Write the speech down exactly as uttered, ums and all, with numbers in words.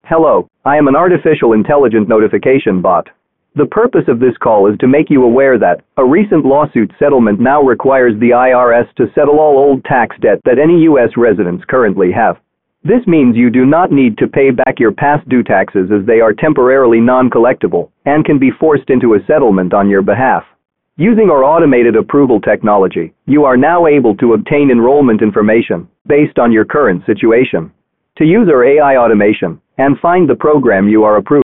Hello, I am an artificial intelligent notification bot. The purpose of this call is to make you aware that a recent lawsuit settlement now requires the I R S to settle all old tax debt that any U S residents currently have. This means you do not need to pay back your past due taxes, as they are temporarily non-collectible and can be forced into a settlement on your behalf. Using our automated approval technology, you are now able to obtain enrollment information based on your current situation. To use our A I automation and find the program you are approved